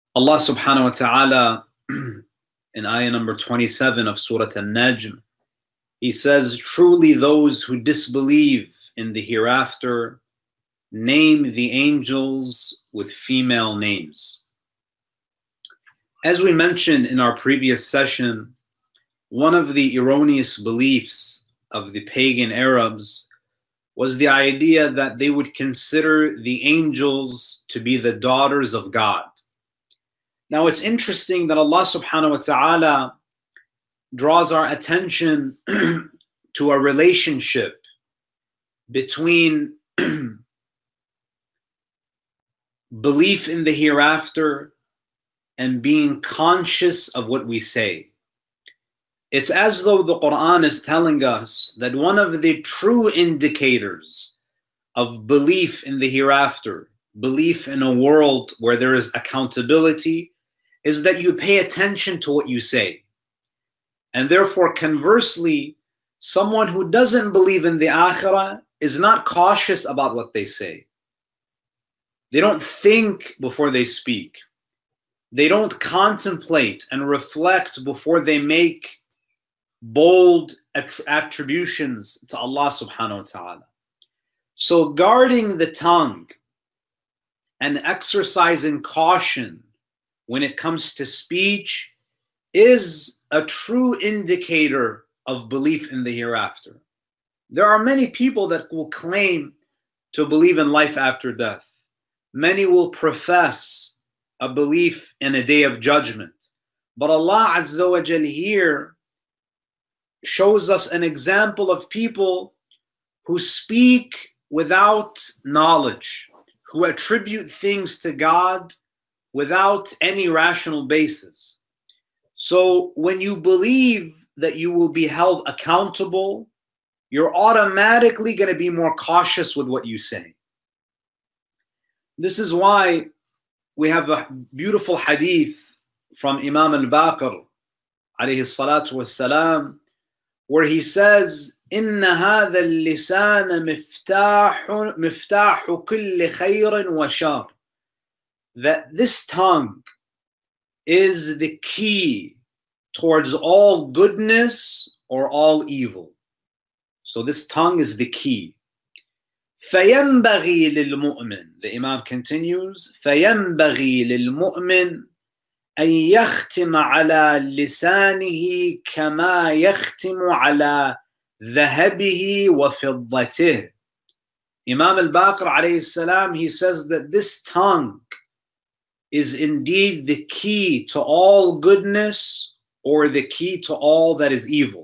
Allah subhanahu wa ta'ala in ayah number 27 of Surah An-Najm, He says, truly those who disbelieve in the hereafter name the angels with female names. As we mentioned in our previous session, one of the erroneous beliefs of the pagan Arabs was the idea that they would consider the angels to be the daughters of God. Now it's interesting that Allah subhanahu wa ta'ala draws our attention to a relationship between belief in the hereafter and being conscious of what we say. It's as though the Quran is telling us that one of the true indicators of belief in the hereafter, belief in a world where there is accountability, is that you pay attention to what you say. And therefore, conversely, someone who doesn't believe in the akhirah is not cautious about what they say. They don't think before they speak. They don't contemplate and reflect before they make bold attributions to Allah subhanahu wa ta'ala. So guarding the tongue and exercising caution when it comes to speech is a true indicator of belief in the hereafter. There are many people that will claim to believe in life after death. Many will profess a belief in a day of judgment. But Allah Azza wa Jal here shows us an example of people who speak without knowledge, who attribute things to God without any rational basis. So when you believe that you will be held accountable, you're automatically going to be more cautious with what you say. This is why we have a beautiful hadith from Imam al-Baqir alayhi salatu wassalam, where he says, إِنَّ هَذَا اللِّسَانَ مِفْتَاحُ كُلِّ خَيْرٍ وَشَرٍ, that this tongue is the key towards all goodness or all evil. So this tongue is the key. فَيَنْبَغِي لِلْمُؤْمِنِ, the Imam continues, فَيَنْبَغِي لِلْمُؤْمِنِ أَنْ يَخْتِمَ عَلَى لِسَانِهِ كَمَا يَخْتِمُ عَلَى ذَهَبِهِ وَفِضَّتِهِ. Imam al-Baqir alayhi salam, he says that this tongue is indeed the key to all goodness or the key to all that is evil.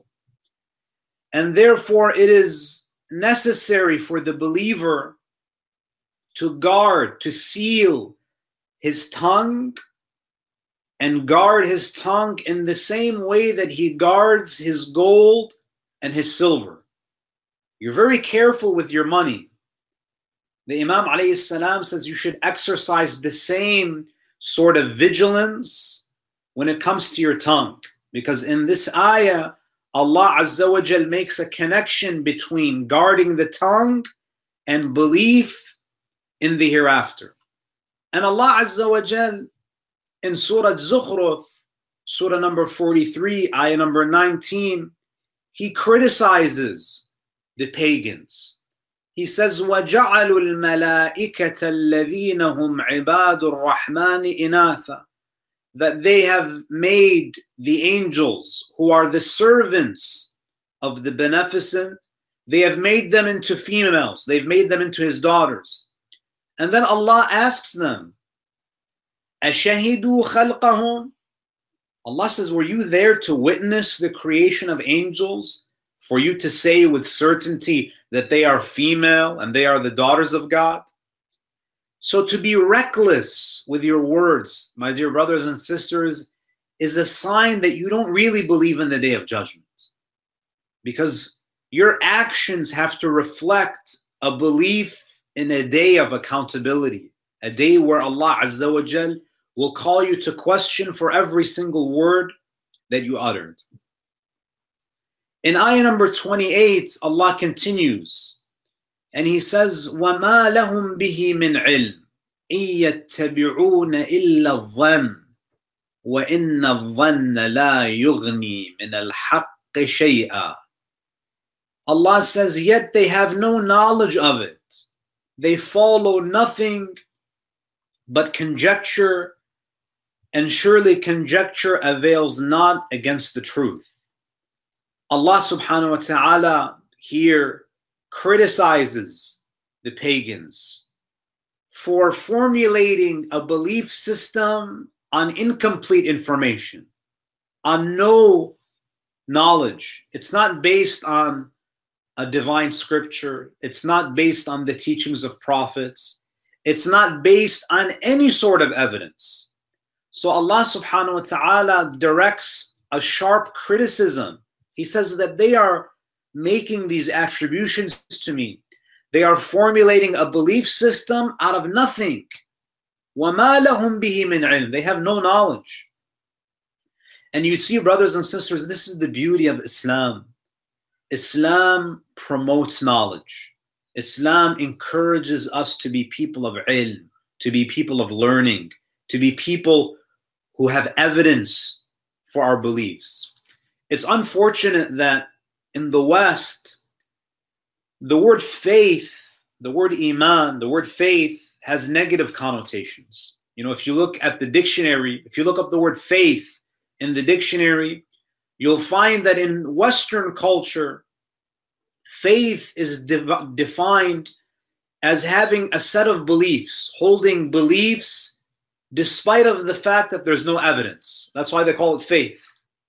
And therefore it is necessary for the believer to guard, to seal his tongue and guard his tongue in the same way that he guards his gold and his silver. You're very careful with your money. The Imam alayhi salam says you should exercise the same sort of vigilance when it comes to your tongue. Because in this ayah, Allah Azza wa Jal makes a connection between guarding the tongue and belief in the hereafter. And Allah Azza wa Jal in Surah Zukhruf, Surah number 43, ayah number 19, He criticizes the pagans. He says, وَجَعَلُوا الْمَلَائِكَةَ الَّذِينَ هُمْ عِبَادُ الرَّحْمَنِ إِنَاثًا, that they have made the angels, who are the servants of the Beneficent, they have made them into females. They've made them into His daughters. And then Allah asks them, أَشَهِدُوا خَلْقَهُمْ? Allah says, were you there to witness the creation of angels, for you to say with certainty that they are female and they are the daughters of God? So to be reckless with your words, my dear brothers and sisters, is a sign that you don't really believe in the Day of Judgment. Because your actions have to reflect a belief in a day of accountability, a day where Allah Azza wa Jal will call you to question for every single word that you uttered. In ayah number 28, Allah continues, and He says, وَمَا لَهُمْ بِهِ مِنْ عِلْمٍ, إن يتبعون إلا الظن وإن الظن لا يغني من الحق شيئا. Allah says, yet they have no knowledge of it. They follow nothing but conjecture, and surely conjecture avails not against the truth. Allah subhanahu wa ta'ala here criticizes the pagans for formulating a belief system on incomplete information, on no knowledge. It's not based on a divine scripture. It's not based on the teachings of prophets. It's not based on any sort of evidence. So Allah subhanahu wa ta'ala directs a sharp criticism. He says that they are making these attributions to me. They are formulating a belief system out of nothing. وَمَا لَهُمْ بِهِ مِنْ عِلْمٍ. They have no knowledge. And you see, brothers and sisters, this is the beauty of Islam. Islam promotes knowledge. Islam encourages us to be people of ilm, to be people of learning, to be people who have evidence for our beliefs. It's unfortunate that in the West, the word faith, the word iman, the word faith has negative connotations. You know, if you look at the dictionary, if you look up the word faith in the dictionary, you'll find that in Western culture, faith is defined as having a set of beliefs, holding beliefs despite of the fact that there's no evidence. That's why they call it faith.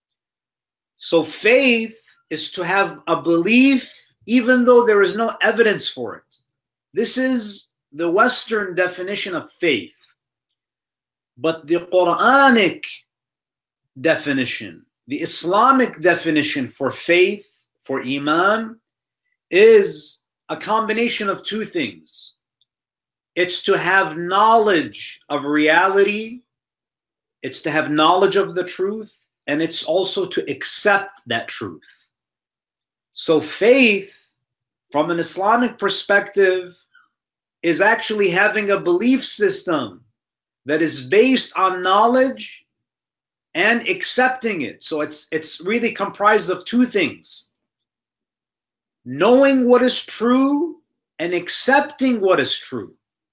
So faith is to have a belief even though there is no evidence for it. This is the Western definition of faith. But the Quranic definition, the Islamic definition for faith, for iman, is a combination of two things. It's to have knowledge of reality, it's to have knowledge of the truth, and it's also to accept that truth. So faith, from an Islamic perspective, is actually having a belief system that is based on knowledge and accepting it. So it's really comprised of two things: knowing what is true and accepting what is true.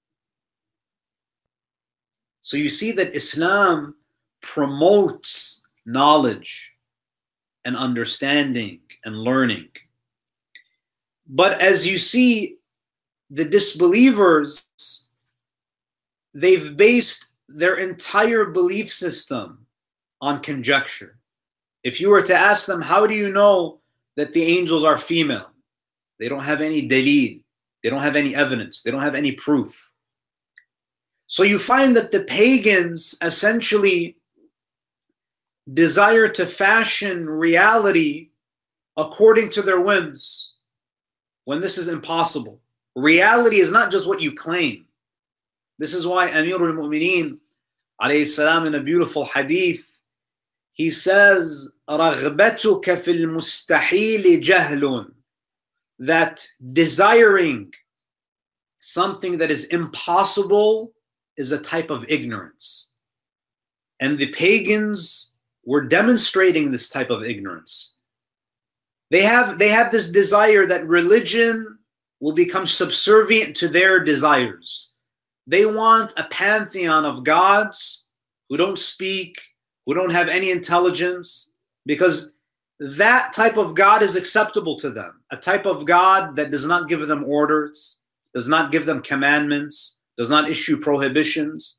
So you see that Islam promotes knowledge and understanding and learning. But as you see, the disbelievers, they've based their entire belief system on conjecture. If you were to ask them, how do you know that the angels are female? They don't have any dalil. They don't have any evidence. They don't have any proof. So you find that the pagans essentially desire to fashion reality according to their whims, when this is impossible. Reality is not just what you claim. This is why Amir al-Mu'mineen, alayhi salam, in a beautiful hadith, he says, رَغْبَتُكَ فِي الْمُسْتَحِيلِ جَهْلٌ, that desiring something that is impossible is a type of ignorance. And the pagans were demonstrating this type of ignorance. They have this desire that religion will become subservient to their desires. They want a pantheon of gods who don't speak, who don't have any intelligence, because that type of God is acceptable to them. A type of God that does not give them orders, does not give them commandments, does not issue prohibitions.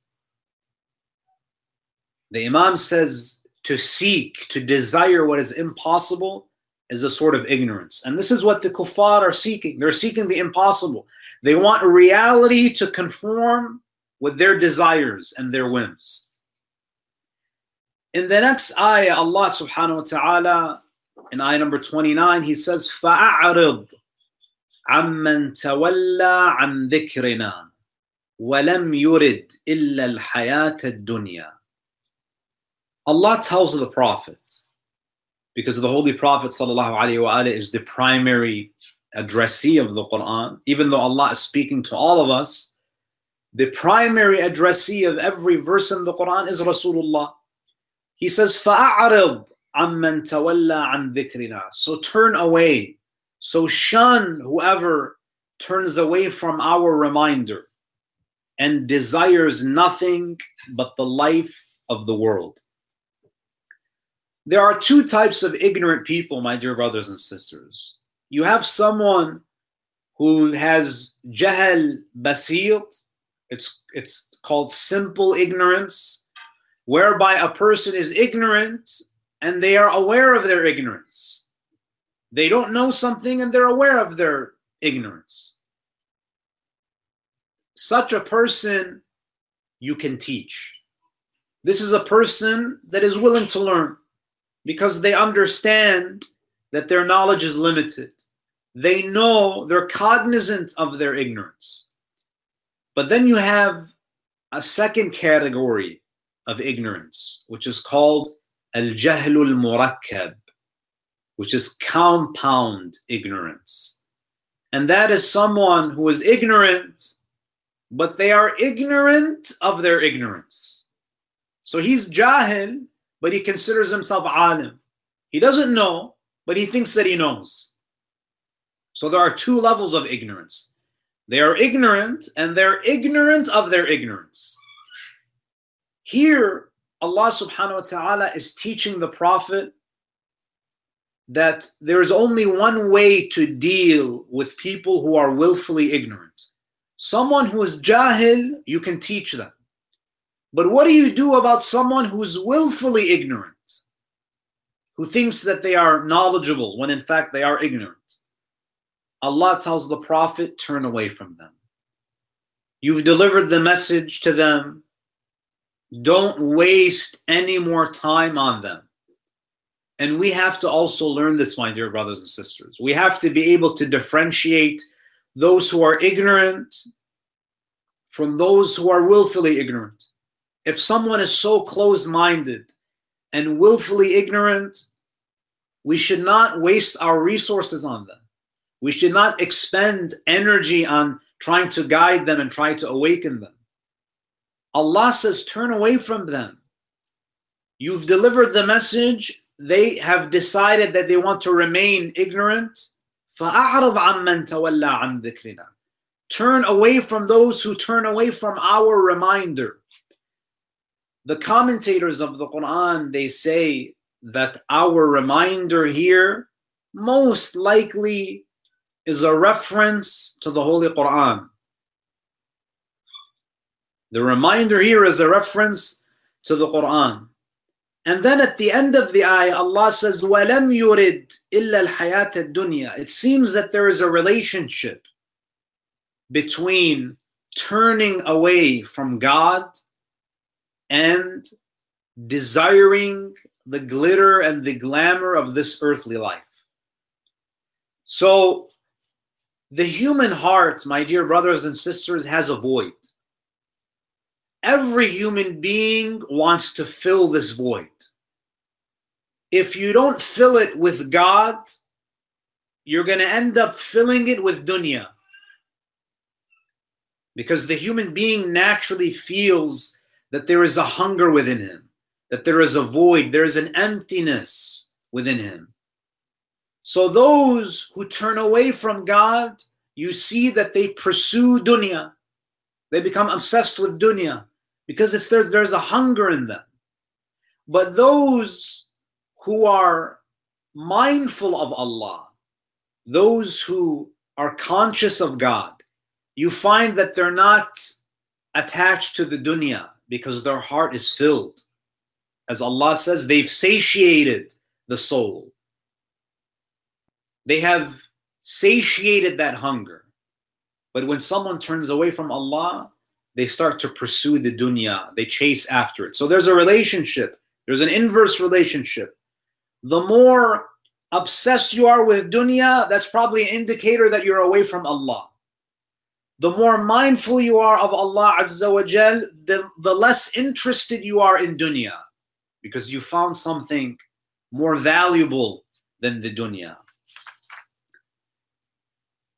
The Imam says to seek, to desire what is impossible is a sort of ignorance. And this is what the kuffar are seeking. They're seeking the impossible. They want reality to conform with their desires and their whims. In the next ayah, Allah subhanahu wa ta'ala, in ayah number 29, he says, فَأَعْرِضْ عَمَّنْ تَوَلَّى عَنْ ذِكْرِنَا وَلَمْ يُرِدْ إِلَّا الْحَيَاةَ الدُّنْيَا. Allah tells the Prophet, because the Holy Prophet sallallahu alaihi wasallam is the primary addressee of the Quran, even though Allah is speaking to all of us, The primary addressee of every verse in the Quran is Rasulullah. He says, فَأَعْرِضْ عَمَّنْ تَوَلَّى عَنْ ذِكْرِنَا. So turn away. So shun whoever turns away from our reminder and desires nothing but the life of the world. There are two types of ignorant people, my dear brothers and sisters. You have someone who has jahl basit, it's called simple ignorance, whereby a person is ignorant and they are aware of their ignorance. They don't know something and they're aware of their ignorance. Such a person you can teach. This is a person that is willing to learn because they understand that their knowledge is limited. They know, they're cognizant of their ignorance. But then you have a second category of ignorance, which is called al-jahlul murakkab, which is compound ignorance. And that is someone who is ignorant, but they are ignorant of their ignorance. So he's jahil, but he considers himself alim. He doesn't know, but he thinks that he knows. So there are two levels of ignorance. They are ignorant and they're ignorant of their ignorance. Here, Allah subhanahu wa ta'ala is teaching the Prophet that there is only one way to deal with people who are willfully ignorant. Someone who is jahil, you can teach them. But what do you do about someone who is willfully ignorant, who thinks that they are knowledgeable when in fact they are ignorant? Allah tells the Prophet, turn away from them. You've delivered the message to them. Don't waste any more time on them. And we have to also learn this, my dear brothers and sisters. We have to be able to differentiate those who are ignorant from those who are willfully ignorant. If someone is so closed-minded and willfully ignorant, we should not waste our resources on them. We should not expend energy on trying to guide them and try to awaken them. Allah says, turn away from them. You've delivered the message. They have decided that they want to remain ignorant. فَأَعْرِضْ عَمَّنْ تَوَلَّى عَنْ ذِكْرِنَا. Turn away from those who turn away from our reminder. The commentators of the Quran, they say that our reminder here most likely is a reference to the Holy Quran. The reminder here is a reference to the Quran. And then at the end of the ayah, Allah says, وَلَمْ يُرِدْ إِلَّا الْحَيَاةَ الدُّنْيَا. It seems that there is a relationship between turning away from God and desiring the glitter and the glamour of this earthly life. So the human heart, my dear brothers and sisters, has a void. Every human being wants to fill this void. If you don't fill it with God, you're going to end up filling it with dunya. Because the human being naturally feels that there is a hunger within him, that there is a void, there is an emptiness within him. So those who turn away from God, you see that they pursue dunya. They become obsessed with dunya because there's a hunger in them. But those who are mindful of Allah, those who are conscious of God, you find that they're not attached to the dunya because their heart is filled. As Allah says, they've satiated the soul. They have satiated that hunger. But when someone turns away from Allah, they start to pursue the dunya. They chase after it. So there's a relationship. There's an inverse relationship. The more obsessed you are with dunya, that's probably an indicator that you're away from Allah. The more mindful you are of Allah Azza wa Jal, the less interested you are in dunya, because you found something more valuable than the dunya.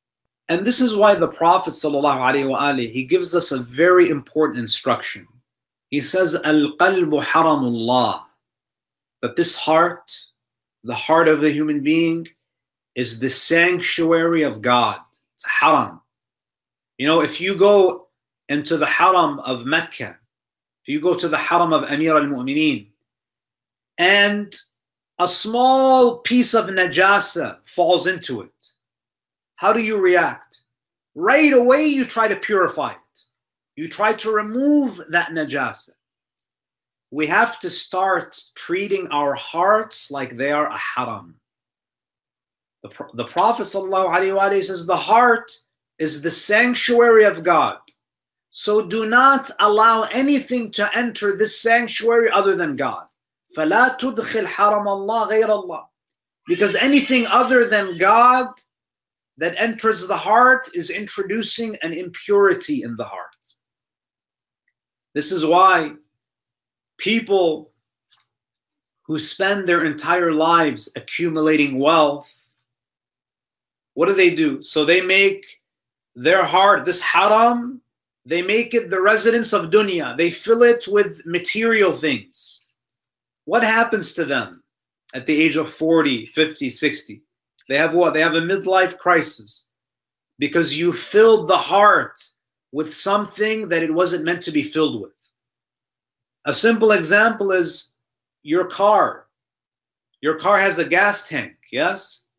And this is why the Prophet ﷺ, he gives us a very important instruction. He says, Al-qalbu haramullah, that this heart, the heart of the human being, is the sanctuary of God. It's a haram. You know, if you go into the haram of Mecca, if you go to the haram of Amir al-Mu'mineen, and a small piece of najasa falls into it, how do you react? Right away you try to purify it. You try to remove that najasa. We have to start treating our hearts like they are a haram. The Prophet ﷺ says the heart is the sanctuary of God. So do not allow anything to enter this sanctuary other than God. فَلَا تُدْخِلْ حَرَمَ اللَّهِ غَيْرَ اللَّهِ. Because anything other than God that enters the heart is introducing an impurity in the heart. This is why people who spend their entire lives accumulating wealth, what do? So they make their heart, this haram, they make it the residence of dunya. They fill it with material things. What happens to them at the age of 40, 50, 60? They have what? They have a midlife crisis because you filled the heart with something that it wasn't meant to be filled with. A simple example is your car. Your car has a gas tank, yes?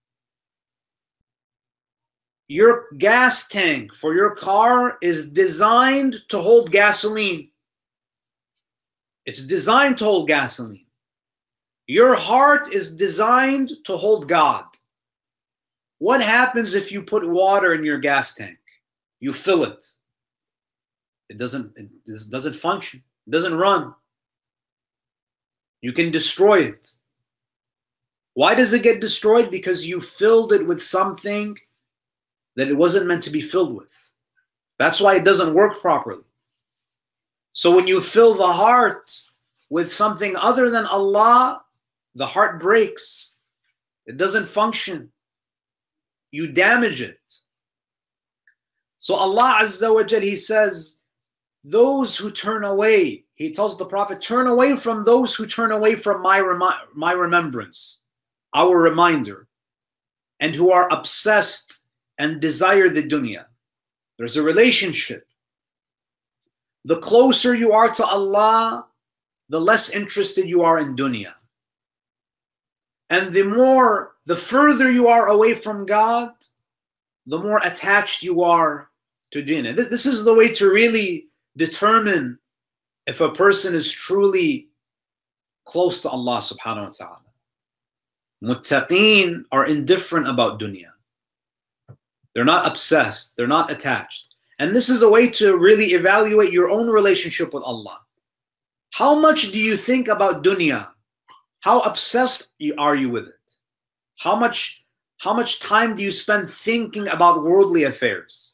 Your gas tank for your car is designed to hold gasoline. It's designed to hold gasoline. Your heart is designed to hold God. What happens if you put water in your gas tank? You fill it. It doesn't function. It doesn't run. You can destroy it. Why does it get destroyed? Because you filled it with something that it wasn't meant to be filled with. That's why it doesn't work properly. So when you fill the heart with something other than Allah, the heart breaks. It doesn't function. You damage it. So Allah Azza wa Jal, He says, those who turn away, He tells the Prophet, turn away from those who turn away from my remembrance, our reminder, and who are obsessed and desire the dunya. There's a relationship. The closer you are to Allah, the less interested you are in dunya. And the further you are away from God, the more attached you are to dunya. This is the way to really determine if a person is truly close to Allah subhanahu wa ta'ala. Muttaqeen are indifferent about dunya. They're not obsessed. They're not attached. And this is a way to really evaluate your own relationship with Allah. How much do you think about dunya? How obsessed are you with it? How much time do you spend thinking about worldly affairs?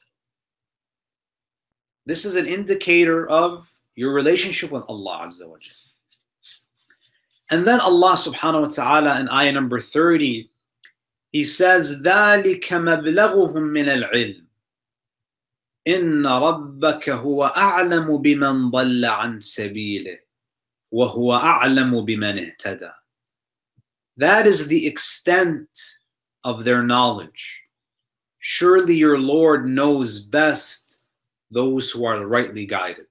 This is an indicator of your relationship with Allah Azza wa Jal. And then Allah subhanahu wa ta'ala in ayah number 30, He says, ذَلِكَ مَبْلَغُهُم مِّنَ الْعِلْمِ إِنَّ رَبَّكَ هُوَ أَعْلَمُ بِمَنْ ضَلَّ عَنْ سَبِيلِهِ وَهُوَ أَعْلَمُ بِمَنِ اهْتَدَى. That is the extent of their knowledge. Surely your Lord knows best those who are rightly guided.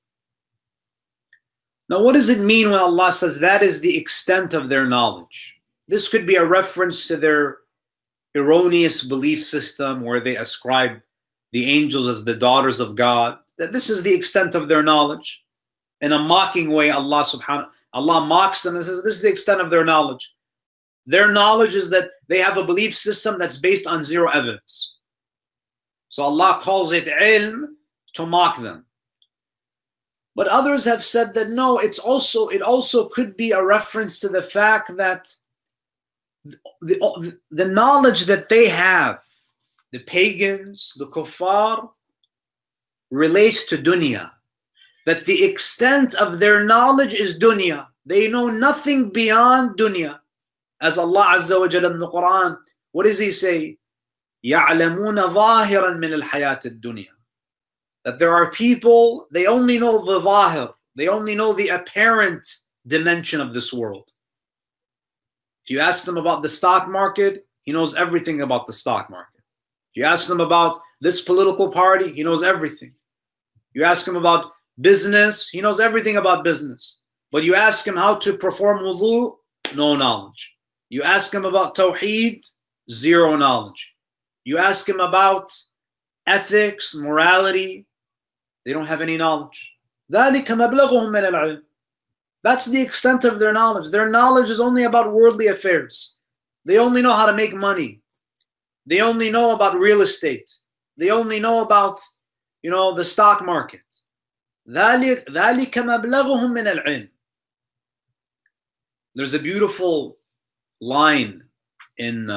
Now, what does it mean when Allah says that is the extent of their knowledge? This could be a reference to their erroneous belief system where they ascribe the angels as the daughters of God. That this is the extent of their knowledge. In a mocking way, Allah mocks them and says, this is the extent of their knowledge. Their knowledge is that they have a belief system that's based on zero evidence. So Allah calls it ilm to mock them. But others have said that no, it also could be a reference to the fact that the knowledge that they have, the pagans, the kuffar, relates to dunya. That the extent of their knowledge is dunya. They know nothing beyond dunya. As Allah Azza wa Jalla in the Quran, what does He say? يعلمون ظاهرا من الحياة الدنيا. That there are people, they only know the ظاهر, they only know the apparent dimension of this world. If you ask them about the stock market, he knows everything about the stock market. If you ask them about this political party, he knows everything. You ask him about business, he knows everything about business. But you ask him how to perform wudu, no knowledge. You ask him about tawheed, zero knowledge. You ask him about ethics, morality, they don't have any knowledge. ذَلِكَ مَبْلَغُهُم مِّنَ الْعِلْمِ. That's the extent of their knowledge. Their knowledge is only about worldly affairs. They only know how to make money. They only know about real estate. They only know about, the stock market. ذَلِكَ مَبْلَغُهُم مِّنَ الْعِلْمِ. There's a beautiful line in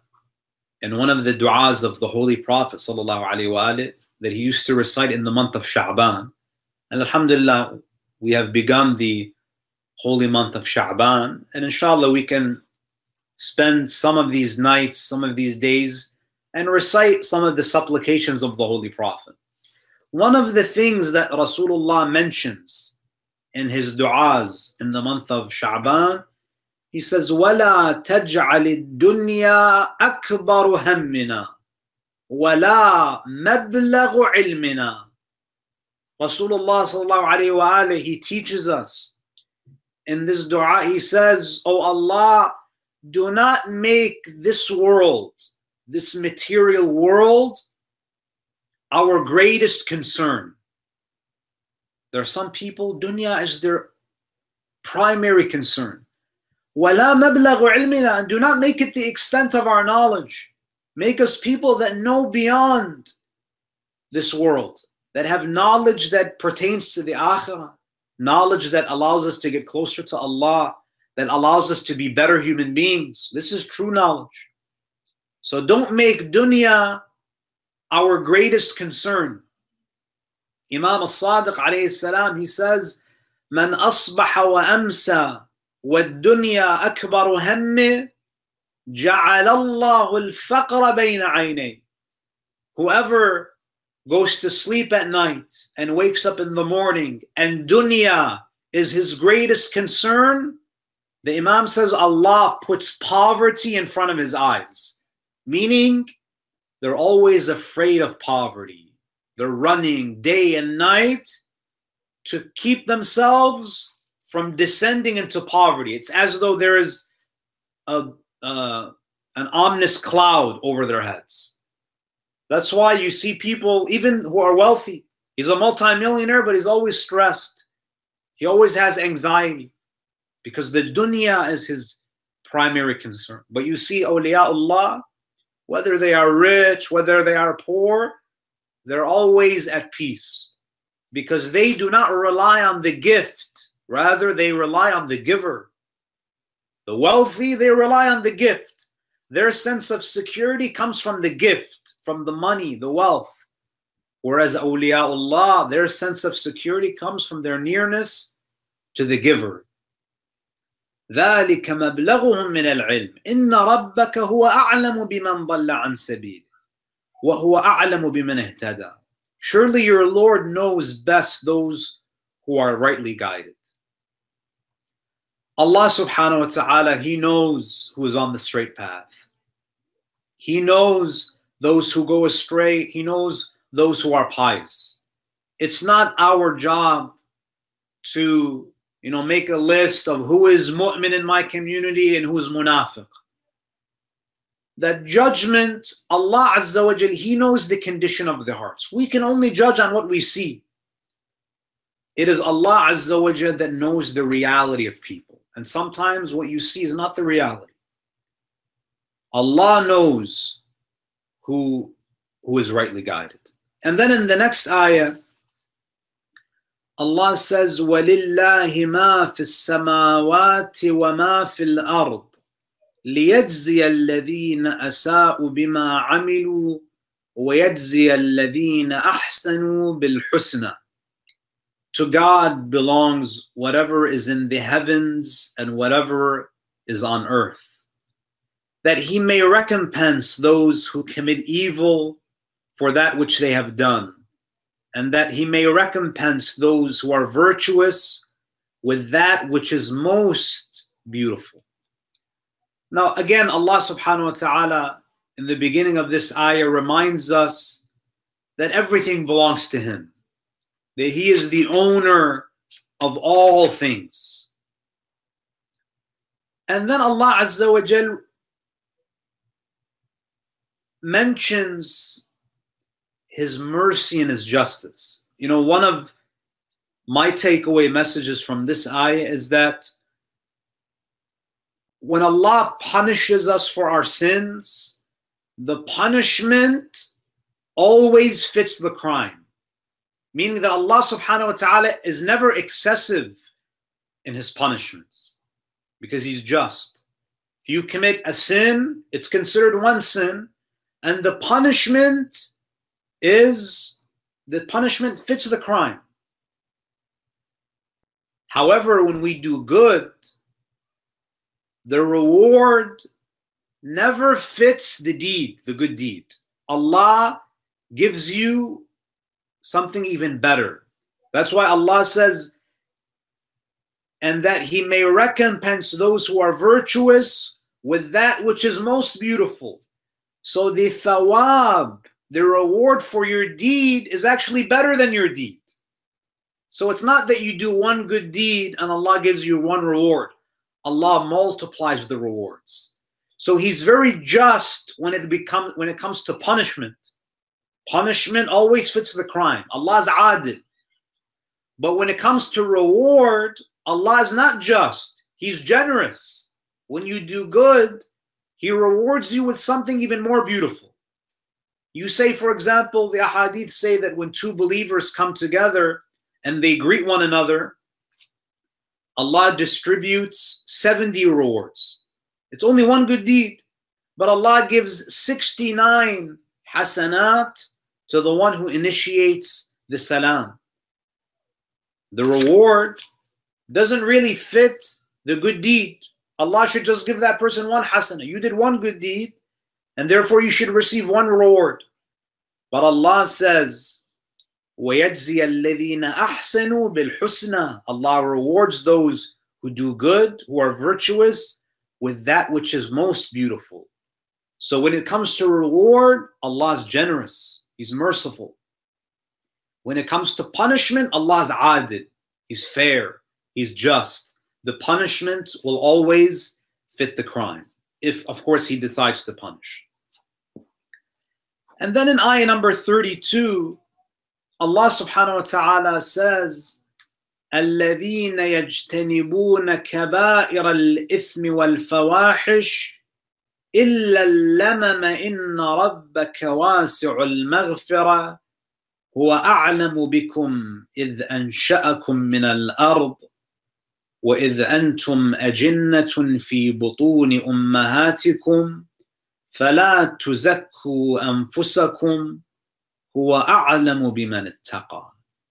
one of the du'as of the Holy Prophet ﷺ that he used to recite in the month of Sha'ban. And alhamdulillah, we have begun the holy month of Sha'ban, and inshallah we can spend some of these nights, some of these days, and recite some of the supplications of the Holy Prophet. One of the things that Rasulullah mentions in his du'as in the month of Sha'ban, he says, وَلَا تَجْعَلِ الدُّنْيَا أَكْبَرُ هَمِّنَا وَلَا مَبْلَغُ عِلْمِنَا. Rasulullah sallallahu alayhi wa alayhi, he teaches us in this dua, he says, "Oh Allah, do not make this world, this material world, our greatest concern." There are some people, dunya is their primary concern. وَلَا مَبْلَغُ عِلْمِنَا, and do not make it the extent of our knowledge. Make us people that know beyond this world, that have knowledge that pertains to the akhirah, knowledge that allows us to get closer to Allah, that allows us to be better human beings. This is true knowledge. So don't make dunya our greatest concern. Imam al-Sadiq alayhi salam, he says, "Man asbaha wa amsa وَالدُّنْيَا أَكْبَرُ هَمِّهِ جَعَلَ اللَّهُ الْفَقْرَ بَيْنَ عَيْنَيْهِ." Whoever goes to sleep at night and wakes up in the morning and dunya is his greatest concern, the Imam says Allah puts poverty in front of his eyes. Meaning, they're always afraid of poverty. They're running day and night to keep themselves from descending into poverty. It's as though there is an ominous cloud over their heads. That's why you see people, even who are wealthy, he's a multimillionaire, but he's always stressed. He always has anxiety because the dunya is his primary concern. But you see awliyaullah, whether they are rich, whether they are poor, they're always at peace because they do not rely on the gift. Rather, they rely on the giver. The wealthy, they rely on the gift. Their sense of security comes from the gift, from the money, the wealth. Whereas awliyaullah, their sense of security comes from their nearness to the giver. ذَلِكَ مَبْلَغُهُم مِّنَ الْعِلْمِ إِنَّ رَبَّكَ هُوَ أَعْلَمُ بِمَنْ ضَلَّ عَنْ سَبِيلِهِ وَهُوَ أَعْلَمُ بِمَنْ اهْتَدَى. Surely your Lord knows best those who are rightly guided. Allah subhanahu wa ta'ala, He knows who is on the straight path. He knows those who go astray. He knows those who are pious. It's not our job to, make a list of who is mu'min in my community and who is munafiq. That judgment, Allah Azza wa Jal, He knows the condition of the hearts. We can only judge on what we see. It is Allah Azza wa Jal that knows the reality of people. And sometimes what you see is not the reality. Allah knows who is rightly guided. And then in the next ayah, Allah says, وَلِلَّهِ مَا فِي السَّمَاوَاتِ وَمَا فِي الْأَرْضِ لِيَجْزِيَ الَّذِينَ أَسَاءُوا بِمَا عَمِلُوا وَيَجْزِيَ الَّذِينَ أَحْسَنُوا بِالْحُسْنَى. To God belongs whatever is in the heavens and whatever is on earth. that he may recompense those who commit evil for that which they have done, and that he may recompense those who are virtuous with that which is most beautiful. Now again, Allah subhanahu wa ta'ala in the beginning of this ayah reminds us that everything belongs to him, that he is the owner of all things. And then Allah Azza wa Jal mentions his mercy and his justice. You know, one of my takeaway messages from this ayah is that when Allah punishes us for our sins, the punishment always fits the crime. Meaning that Allah subhanahu wa ta'ala is never excessive in his punishments because he's just. If you commit a sin, it's considered one sin, and the punishment fits the crime. However, when we do good, the reward never fits the deed, the good deed. Allah gives you something even better. That's why Allah says, and that he may recompense those who are virtuous with that which is most beautiful. So the thawab, the reward for your deed, is actually better than your deed. So it's not that you do one good deed and Allah gives you one reward. Allah multiplies the rewards. So he's very just when it comes to punishment. Punishment always fits the crime. Allah is adil. But when it comes to reward, Allah is not just. He's generous. When you do good, he rewards you with something even more beautiful. You say, for example, the ahadith say that when two believers come together and they greet one another, Allah distributes 70 rewards. It's only one good deed, but Allah gives 69 hasanat to the one who initiates the salam. The reward doesn't really fit the good deed. Allah should just give that person one hasana. You did one good deed, and therefore you should receive one reward. But Allah says, وَيَجْزِيَ الَّذِينَ أَحْسَنُوا بِالْحُسْنَى. Allah rewards those who do good, who are virtuous, with that which is most beautiful. So when it comes to reward, Allah is generous. He's merciful. When it comes to punishment, Allah is adil. He's fair. He's just. The punishment will always fit the crime, if, of course, he decides to punish. And then in ayah number 32, Allah subhanahu wa ta'ala says, الَّذِينَ يَجْتَنِبُونَ كَبَائِرَ الْإِثْمِ وَالْفَوَاحِشِ إِلَّا اللَّمَمَ إِنَّ رَبَّكَ وَاسِعُ الْمَغْفِرَةِ هُوَ أَعْلَمُ بِكُمْ إِذْ أَنْشَأَكُمْ مِنَ الْأَرْضِ وَإِذْ أَنْتُمْ أَجِنَّةٌ فِي بُطُونِ أُمَّهَاتِكُمْ فَلَا تُزَكُّوا أَنفُسَكُمْ هُوَ أَعْلَمُ بِمَنِ اتَّقَى.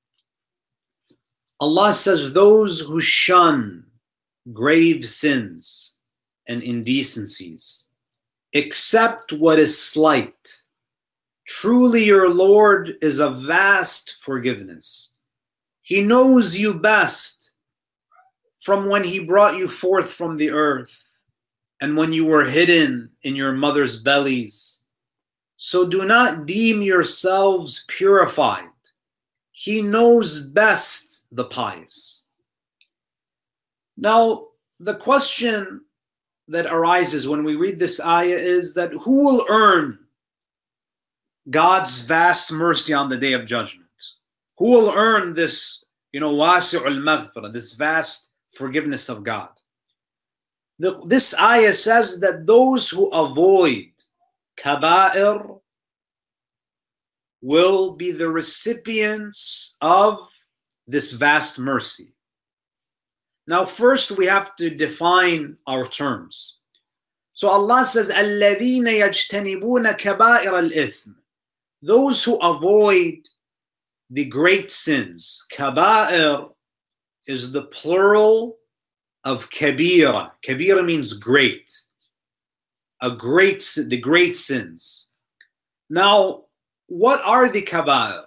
Allah says, those who shun grave sins and indecencies, accept what is slight. Truly your Lord is of vast forgiveness. He knows you best from when he brought you forth from the earth and when you were hidden in your mother's bellies. So do not deem yourselves purified. He knows best the pious. Now, the question that arises when we read this ayah is that who will earn God's vast mercy on the day of judgment? Who will earn this, wasi'ul maghfirah, this vast forgiveness of God? This ayah says that those who avoid kaba'ir will be the recipients of this vast mercy. Now, first we have to define our terms. So Allah says, الَّذِينَ يَجْتَنِبُونَ كَبَائِرَ الْإِثْمِ. Those who avoid the great sins. Kaba'ir is the plural of kabira. Kabira means great. the great sins. Now, what are the kaba'ir?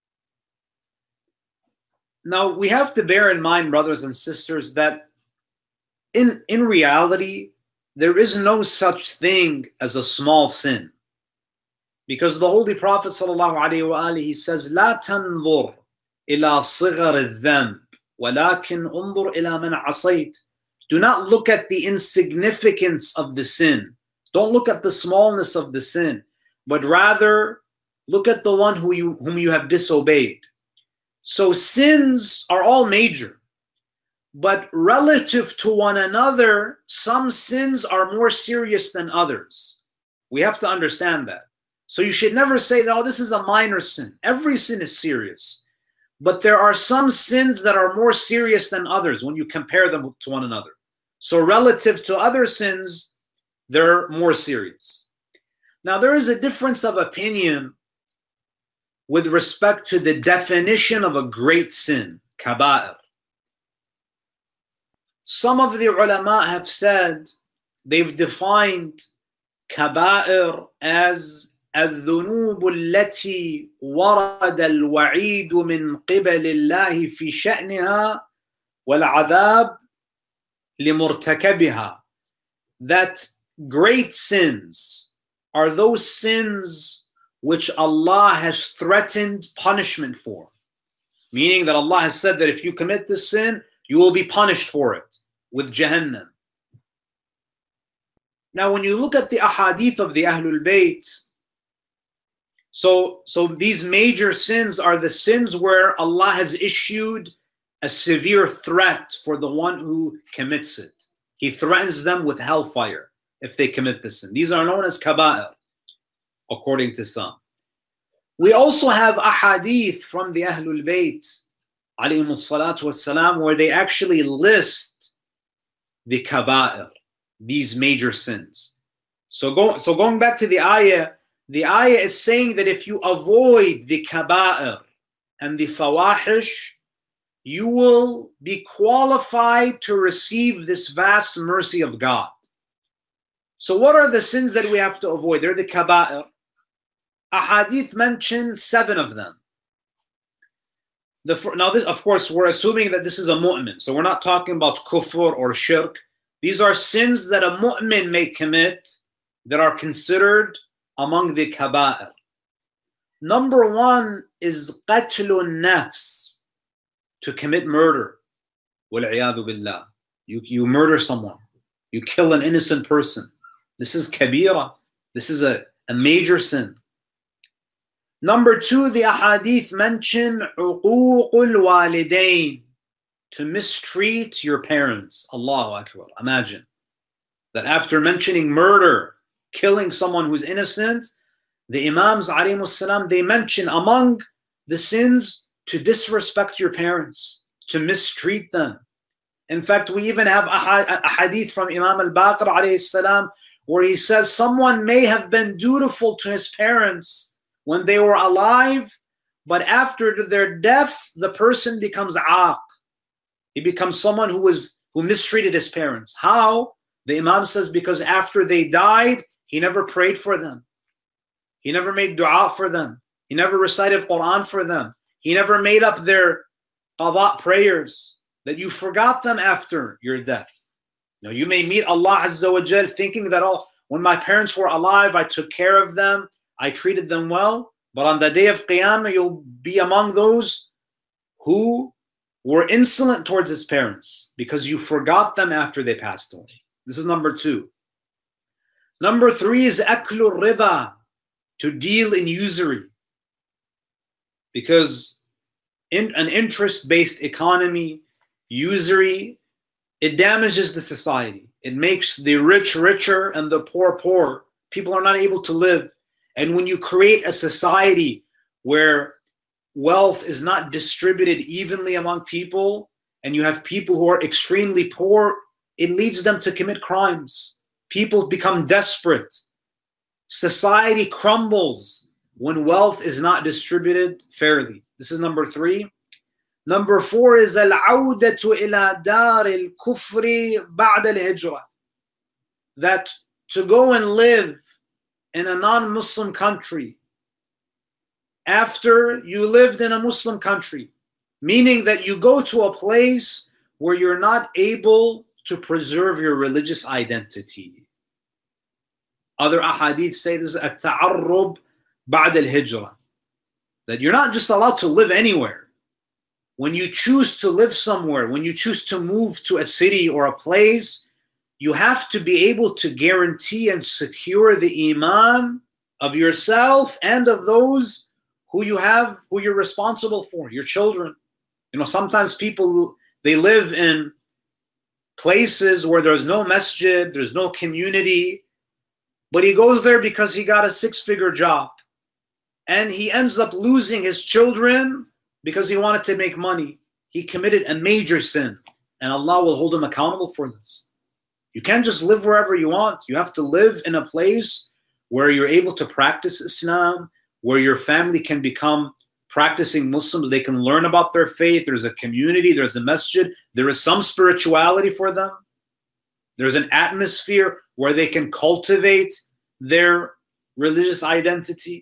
Now, we have to bear in mind, brothers and sisters, that in reality, there is no such thing as a small sin. Because the Holy Prophet ﷺ says, لا تنظر إلى صغر الذنب ولكن انظر إلى من عصيت. Do not look at the insignificance of the sin. Don't look at the smallness of the sin, but rather look at the one whom you have disobeyed. So sins are all major, but relative to one another, some sins are more serious than others. We have to understand that. So you should never say, oh, this is a minor sin. Every sin is serious. But there are some sins that are more serious than others when you compare them to one another. So relative to other sins, they're more serious. Now, there is a difference of opinion with respect to the definition of a great sin, kaba'ir. Some of the ulama have said, they've defined kaba'ir as الذنوب التي ورد الوعيد من قبل الله في شأنها والعذاب لمرتكبها. That great sins are those sins which Allah has threatened punishment for. Meaning that Allah has said that if you commit this sin, you will be punished for it with Jahannam. Now, when you look at the ahadith of the Ahlul Bayt, so these major sins are the sins where Allah has issued a severe threat for the one who commits it. He threatens them with hellfire if they commit the sin. These are known as kaba'ir, according to some. We also have ahadith from the Ahlul Bayt, alayhimus salatu wassalam, where they actually list the kaba'ir, these major sins. So going back to the ayah is saying that if you avoid the kaba'ir and the fawahish, you will be qualified to receive this vast mercy of God. So what are the sins that we have to avoid? They're the kaba'ir. Ahadith mention 7 of them. Now this, of course, we're assuming that this is a mu'min. So we're not talking about kufr or shirk. These are sins that a mu'min may commit that are considered among the kaba'ir. Number 1 is qatlun nafs, to commit murder. Wal-'iyadhu billah. You murder someone. You kill an innocent person. This is kabira. This is a major sin. Number 2, the ahadith mention uququl walidain, to mistreat your parents. Allahu Akbar. Imagine that after mentioning murder, killing someone who's innocent, the Imams alayhimus salam, they mention among the sins to disrespect your parents, to mistreat them. In fact, we even have a hadith from Imam al-Baqir alayhi salam where he says someone may have been dutiful to his parents when they were alive, but after their death, the person becomes aaq. He becomes someone who mistreated his parents. How? The Imam says because after they died, he never prayed for them. He never made dua for them. He never recited Quran for them. He never made up their qada prayers, that you forgot them after your death. Now, you may meet Allah Azza wa Jal thinking that, oh, when my parents were alive, I took care of them, I treated them well, but on the day of Qiyamah, you'll be among those who were insolent towards his parents because you forgot them after they passed away. This is number 2. Number 3 is aklur riba, to deal in usury. Because in an interest-based economy, usury, it damages the society. It makes the rich richer and the poor poor. People are not able to live. And when you create a society where wealth is not distributed evenly among people, and you have people who are extremely poor, it leads them to commit crimes. People become desperate. Society crumbles when wealth is not distributed fairly. This is number 3. Number 4 is al-'awdatu ila dar al-kufri ba'da al-hijrah. That to go and live in a non-Muslim country after you lived in a Muslim country, meaning that you go to a place where you're not able to preserve your religious identity. Other ahadith say this, at-ta'arrub ba'd al-hijrah, that you're not just allowed to live anywhere. When you choose to live somewhere, when you choose to move to a city or a place, you have to be able to guarantee and secure the iman of yourself and of those who you're responsible for, your children. You know, sometimes people, they live in places where there's no masjid, there's no community, but he goes there because he got a 6-figure job. And he ends up losing his children because he wanted to make money. He committed a major sin, and Allah will hold him accountable for this. You can't just live wherever you want. You have to live in a place where you're able to practice Islam, where your family can become practicing Muslims. They can learn about their faith. There's a community, there's a masjid, there is some spirituality for them. There's an atmosphere where they can cultivate their religious identity.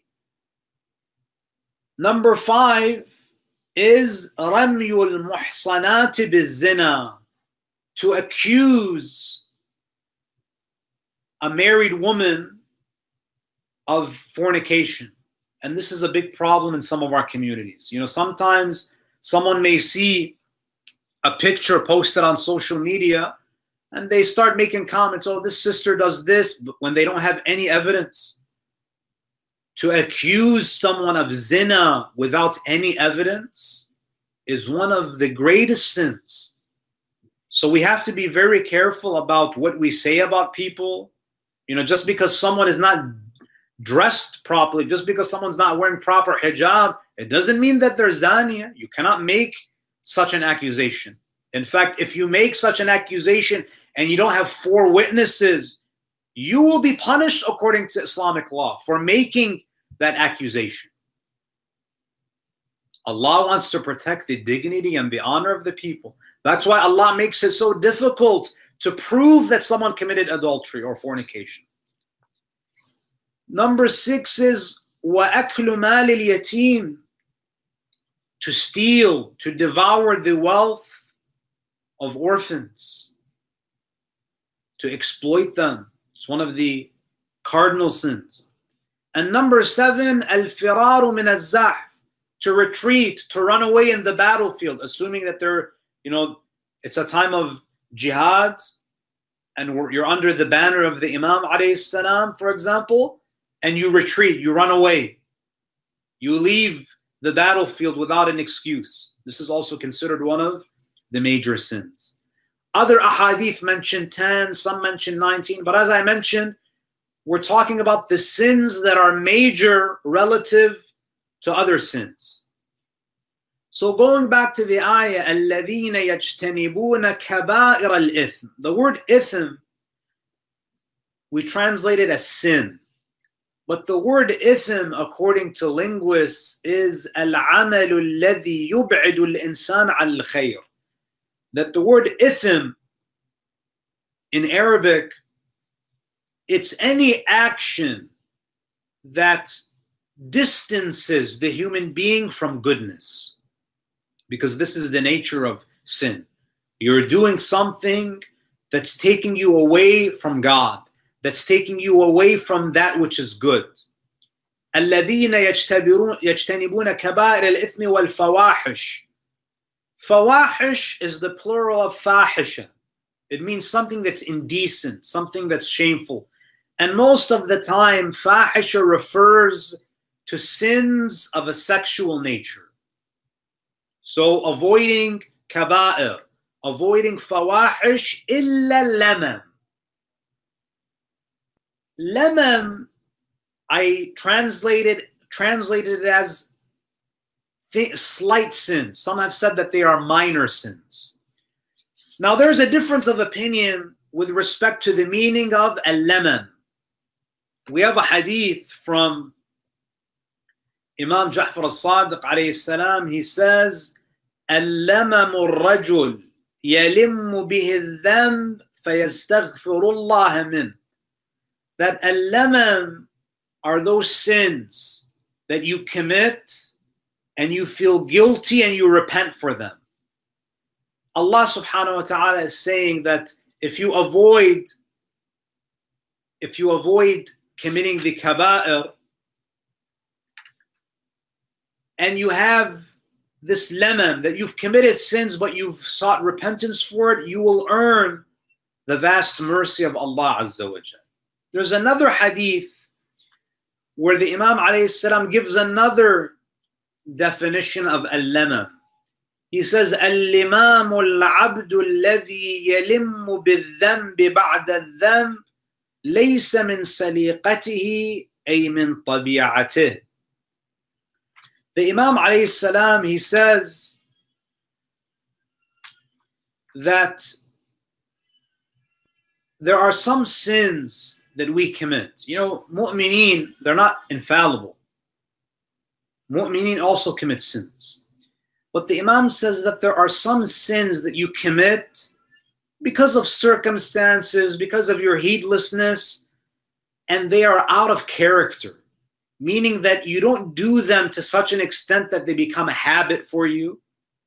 Number 5 is ramyul muhsanati bizina, to accuse a married woman of fornication. And this is a big problem in some of our communities. You know, sometimes someone may see a picture posted on social media and they start making comments, oh, this sister does this, but when they don't have any evidence. To accuse someone of zina without any evidence is one of the greatest sins. So we have to be very careful about what we say about people. You know, just because someone is not dressed properly, just because someone's not wearing proper hijab, it doesn't mean that they're zaniya. You cannot make such an accusation. In fact, if you make such an accusation and you don't have 4 witnesses, you will be punished according to Islamic law for making that accusation. Allah wants to protect the dignity and the honor of the people. That's why Allah makes it so difficult to prove that someone committed adultery or fornication. Number 6 is وَأَكْلُ مَالِ الْيَتِيمِ, to steal, to devour the wealth of orphans, to exploit them. It's one of the cardinal sins. And number 7, الْفِرَارُ مِنَ الزَّحْفِ, to retreat, to run away in the battlefield, assuming that they're, you know, it's a time of jihad and you're under the banner of the Imam alayhi salam, for example, and you retreat, you run away. You leave the battlefield without an excuse. This is also considered one of the major sins. Other ahadith mention 10, some mention 19, but as I mentioned, we're talking about the sins that are major relative to other sins. So going back to the ayah, الَّذِينَ يَجْتَنِبُونَ كَبَائِرَ الْإِثْمِ. The word ithm, we translate it as sin. But the word ithm, according to linguists, is الْعَمَلُ الَّذِي يُبْعِدُ الْإِنسَانَ عَنْ الْخَيْرِ. That the word ithm in Arabic, it's any action that distances the human being from goodness. Because this is the nature of sin. You're doing something that's taking you away from God, that's taking you away from that which is good. الَّذِينَ يَجْتَنِبُونَ كَبَائِرَ الْإِثْمِ وَالْفَوَاحِشِ. Fawahish is the plural of fahisha. It means something that's indecent, something that's shameful. And most of the time, fahisha refers to sins of a sexual nature. So avoiding kaba'ir, avoiding fawahish, illa lamam. Lamam, I translated it as slight sins. Some have said that they are minor sins. Now there's a difference of opinion with respect to the meaning of al-lamam. We have a hadith from Imam Ja'far al-Sadiq alayhi salam. He says, al-lamam that al-lamam are those sins that you commit and you feel guilty and you repent for them. Allah subhanahu wa ta'ala is saying that if you avoid committing the kaba'ir and you have this lamam that you've committed sins but you've sought repentance for it, you will earn the vast mercy of Allah Azza wa Jal. There's another hadith where the Imam alayhi salam gives another definition of al-lamam. He says, al-limam al-abdu alladhi yalimmu bil-dhanbi ba'da al-dhanb laysa min saliqatihi ay min tabi'atihi. The Imam alayhi salam, he says that there are some sins that we commit. You know, mu'mineen, they're not infallible. Mu'mineen also commit sins. But the Imam says that there are some sins that you commit because of circumstances, because of your heedlessness, and they are out of character, meaning that you don't do them to such an extent that they become a habit for you.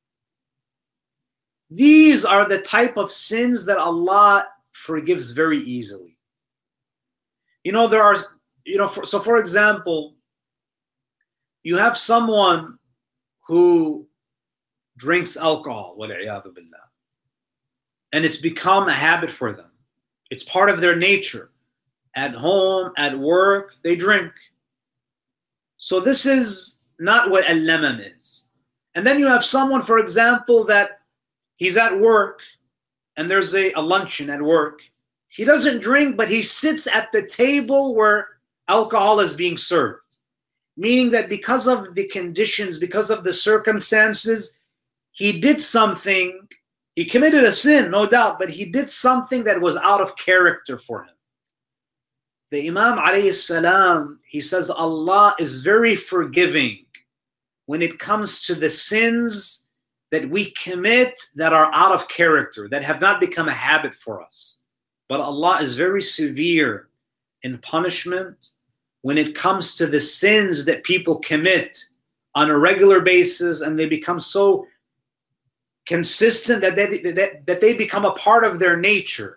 These are the type of sins that Allah forgives very easily. You know, there are, so for example, you have someone who drinks alcohol, wal-'iyadhu billah, and it's become a habit for them. It's part of their nature. At home, at work, they drink. So this is not what al-lamam is. And then you have someone, for example, that he's at work and there's a luncheon at work. He doesn't drink, but he sits at the table where alcohol is being served. Meaning that because of the conditions, because of the circumstances, he did something. He committed a sin, no doubt, but he did something that was out of character for him. The Imam alayhi salam, he says Allah is very forgiving when it comes to the sins that we commit that are out of character, that have not become a habit for us. But Allah is very severe in punishment when it comes to the sins that people commit on a regular basis and they become so consistent that they become a part of their nature.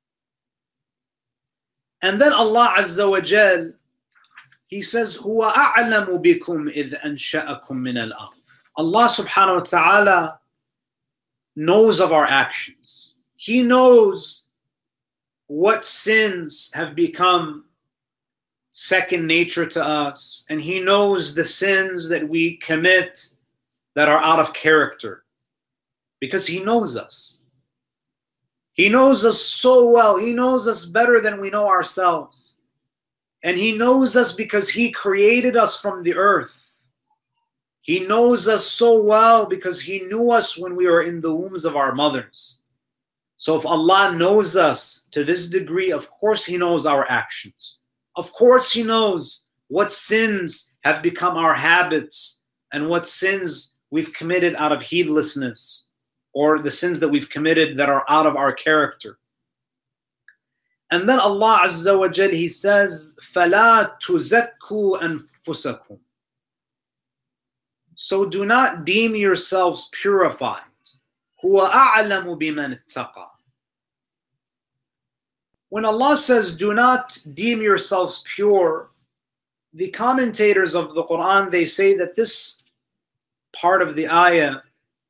And then Allah Azza wa Jal, He says, هُوَ أَعْلَمُ بِكُمْ إِذْ أَنْشَأَكُمْ مِنَ الْأَرْضِ. Allah subhanahu wa ta'ala knows of our actions. He knows what sins have become second nature to us. And He knows the sins that we commit that are out of character. Because He knows us. He knows us so well. He knows us better than we know ourselves. And He knows us because He created us from the earth. He knows us so well because He knew us when we were in the wombs of our mothers. So if Allah knows us to this degree, of course He knows our actions. Of course He knows what sins have become our habits and what sins we've committed out of heedlessness, or the sins that we've committed that are out of our character. And then Allah Azza wa Jal, He says, فَلَا تُزَكُّوا أَنفُسَكُمْ. So do not deem yourselves purified. هُوَ أَعْلَمُ بِمَنِ اتَّقَى. When Allah says, do not deem yourselves pure, the commentators of the Quran, they say that this part of the ayah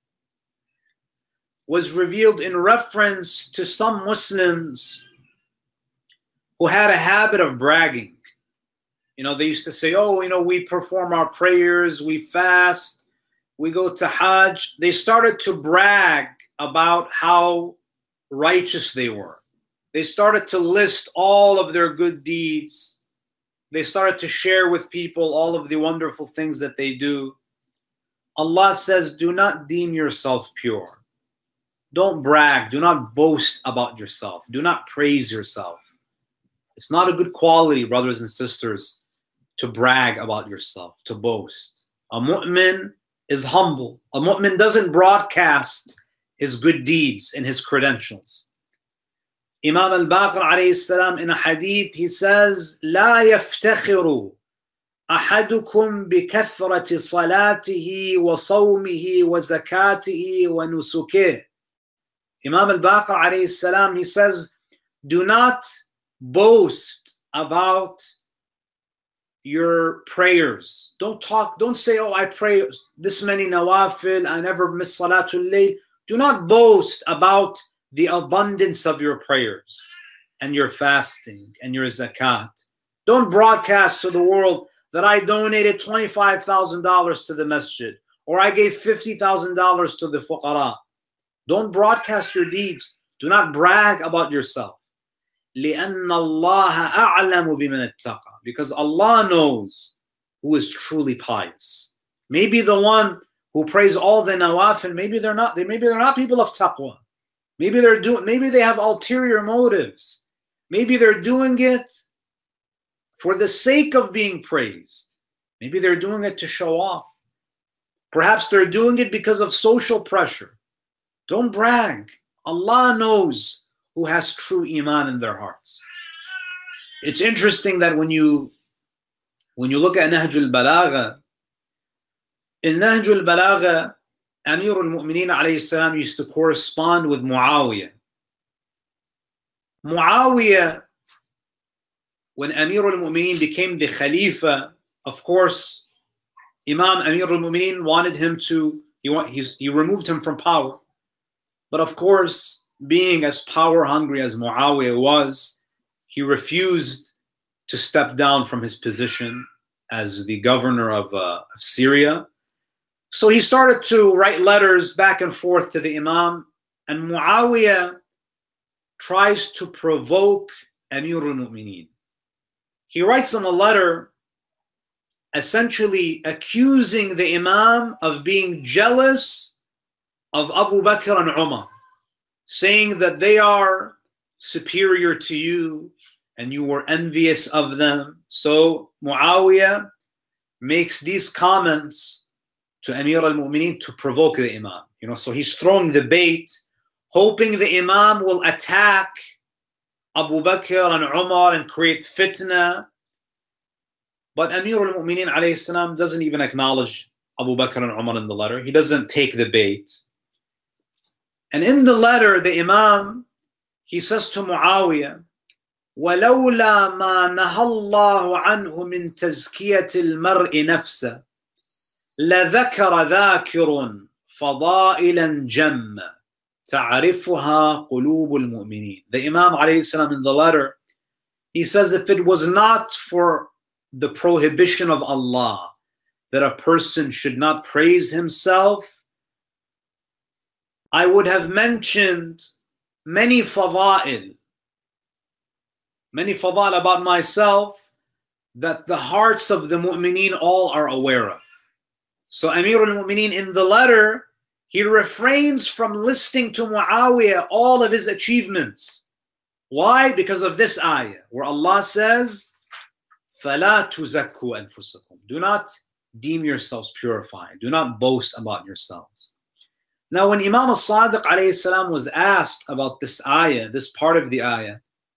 was revealed in reference to some Muslims who had a habit of bragging. You know, they used to say, oh, you know, we perform our prayers, we fast, we go to Hajj. They started to brag about how righteous they were. They started to list all of their good deeds. They started to share with people all of the wonderful things that they do. Allah says, do not deem yourself pure. Don't brag. Do not boast about yourself. Do not praise yourself. It's not a good quality, brothers and sisters, to brag about yourself, to boast. A mu'min is humble. A mu'min doesn't broadcast his good deeds and his credentials. Imam al-Baqir alayhi salam in a hadith, he says, لا يفتخر أحدكم بكثرة صلاته وصومه وزكاته ونسكه. Imam al-Baqir alayhi salam, he says, do not boast about your prayers. Don't say, oh, I pray this many nawafil, I never miss salatul layl. Do not boast about the abundance of your prayers and your fasting and your zakat. Don't broadcast to the world that I donated $25,000 to the masjid, or I gave $50,000 to the fuqara. Don't broadcast your deeds. Do not brag about yourself. لِأَنَّ اللَّهَ أَعْلَمُ بِمَنِ اتَّقَى. Because Allah knows who is truly pious. Maybe the one who prays all the nawafil, maybe they're not people of taqwa. Maybe they have ulterior motives. Maybe they're doing it for the sake of being praised. Maybe they're doing it to show off. Perhaps they're doing it because of social pressure. Don't brag. Allah knows who has true iman in their hearts. It's interesting that when you look at Nahj al-Balagha, in Nahj al-Balagha, Amir al-Mu'mineen alayhi salam used to correspond with Muawiyah. Muawiyah, when Amir al-Mu'mineen became the Khalifa, of course, Imam Amir al-Mu'mineen wanted him to, he removed him from power. But of course, being as power hungry as Muawiyah was, he refused to step down from his position as the governor of Syria. So he started to write letters back and forth to the Imam, and Muawiyah tries to provoke Amir al-Mu'mineen. He writes him a letter essentially accusing the Imam of being jealous of Abu Bakr and Umar, saying that they are superior to you and you were envious of them. So Muawiyah makes these comments to Amir al-Mu'mineen to provoke the Imam. So he's throwing the bait, hoping the Imam will attack Abu Bakr and Umar and create fitna. But Amir al-Mu'mineen alayhi salam doesn't even acknowledge Abu Bakr and Umar in the letter. He doesn't take the bait. And in the letter, the Imam, he says to Muawiyah, وَلَوْلَا مَا نَهَى اللَّهُ عَنْهُ مِنْ تَزْكِيَةِ الْمَرْءِ نَفْسَهُ لَذَكَرَ ذَاكِرٌ فَضَائِلًا جَمَّ تَعْرِفُهَا قُلُوبُ الْمُؤْمِنِينَ. The Imam alayhi salam in the letter, he says, if it was not for the prohibition of Allah that a person should not praise himself, I would have mentioned many fada'il about myself that the hearts of the mu'mineen all are aware of. So Amir al-Mu'mineen in the letter, he refrains from listing to Muawiyah all of his achievements. Why? Because of this ayah, where Allah says, فَلَا تُزَكُّوا أَنفُسَكُمْ. Do not deem yourselves purified. Do not boast about yourselves. Now, when Imam al-Sadiq alayhi salam was asked about this ayah, this part of the ayah,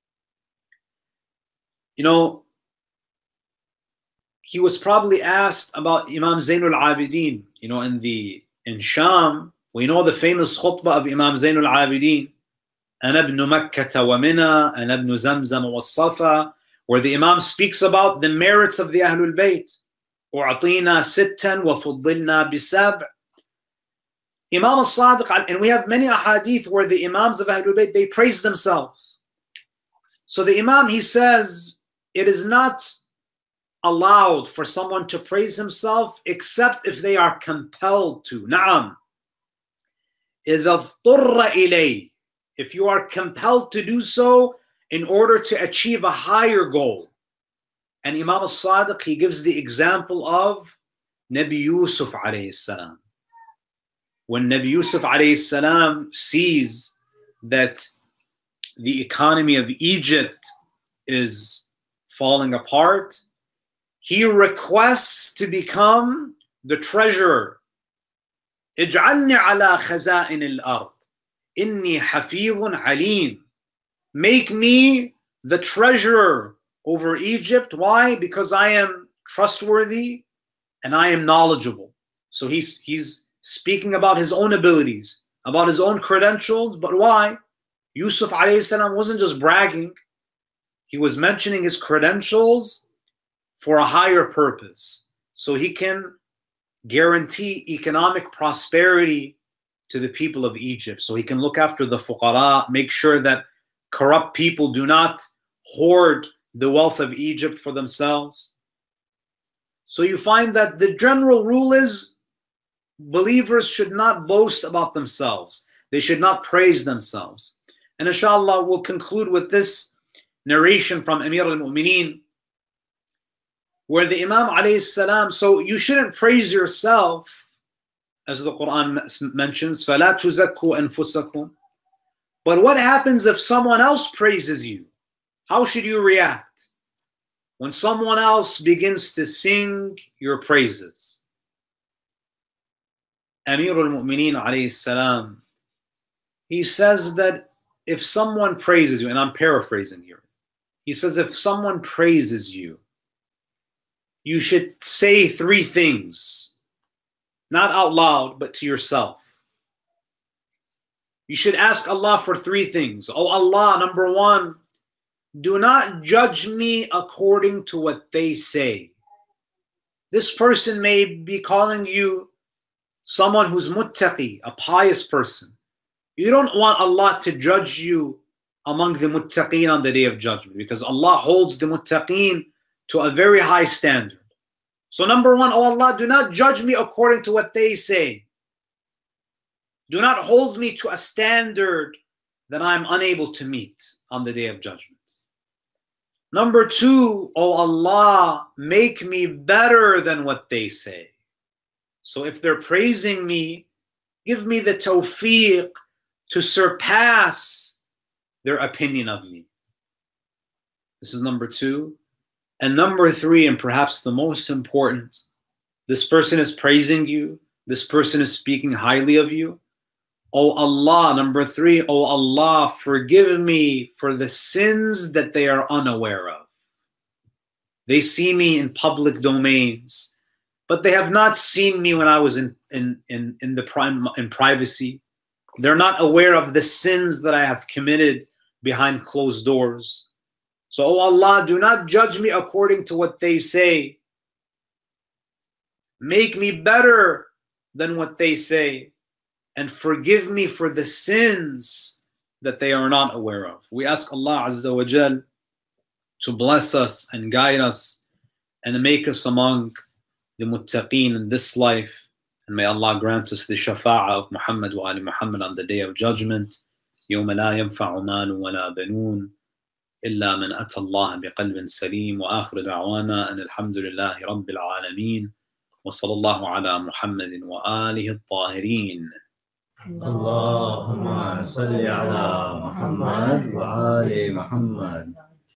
he was probably asked about Imam Zainul Abidin. In Sham, we know the famous khutbah of Imam Zainul Abidin, أَنَا ابْنُ مَكَّةَ وَمِنَا أَنَا ابْنُ زَمْزَمَ وَالصَّفَا, where the Imam speaks about the merits of the Ahlul Bayt. أُعْطِينَا سِتًّا وَفُضِّلْنَا بِسَبْعٍ. Imam al-Sadiq, and we have many ahadith where the Imams of Ahlul Bayt, they praise themselves. So the Imam, he says, it is not allowed for someone to praise himself except if they are compelled to. Na'am. إِذَا اضْطُرَّ إِلَيْهِ. If you are compelled to do so in order to achieve a higher goal. And Imam al-Sadiq, he gives the example of Nabi Yusuf alayhi salam. When Nabi Yusuf alayhi salam sees that the economy of Egypt is falling apart, he requests to become the treasurer. اجعلني على خزائن الأرض إني حفيظ عليم. Make me the treasurer over Egypt. Why? Because I am trustworthy and I am knowledgeable. So he's speaking about his own abilities, about his own credentials. But why? Yusuf alayhi salam wasn't just bragging. He was mentioning his credentials for a higher purpose, so he can guarantee economic prosperity to the people of Egypt. So he can look after the fuqara, make sure that corrupt people do not hoard the wealth of Egypt for themselves. So you find that the general rule is believers should not boast about themselves. They should not praise themselves. And inshallah, we'll conclude with this narration from Amir al-Mu'mineen, where the Imam alayhi salam, so you shouldn't praise yourself, as the Quran mentions, فَلَا تُزَكُّوا أَنفُسَكُمْ. But what happens if someone else praises you? How should you react when someone else begins to sing your praises? Amir al-Mu'mineen alayhi salam, he says that if someone praises you, and I'm paraphrasing here, he says if someone praises you, you should say three things, not out loud, but to yourself. You should ask Allah for three things. Oh Allah, number one, do not judge me according to what they say. This person may be calling you someone who's muttaqi, a pious person. You don't want Allah to judge you among the muttaqeen on the day of judgment, because Allah holds the muttaqeen to a very high standard. So number one, oh Allah, do not judge me according to what they say. Do not hold me to a standard that I'm unable to meet on the day of judgment. Number two, oh Allah, make me better than what they say. So if they're praising me, give me the tawfiq to surpass their opinion of me. This is number two. And number three, and perhaps the most important, this person is praising you. This person is speaking highly of you. Oh Allah, number three, oh Allah, forgive me for the sins that they are unaware of. They see me in public domains, but they have not seen me when I was in privacy. They're not aware of the sins that I have committed behind closed doors. So, oh Allah, do not judge me according to what they say. Make me better than what they say, and forgive me for the sins that they are not aware of. We ask Allah Azza wa Jal to bless us and guide us and make us among the muttaqeen in this life. And may Allah grant us the shafa'ah of Muhammad wa ali Muhammad on the day of judgment. يوم لا ينفع مال ولا بنون إلا من أتى الله بقلب سليم. وآخر دعوانا أن الحمد لله رب العالمين وصلى الله على محمد وآله الطاهرين. اللهم صل على محمد وآل محمد.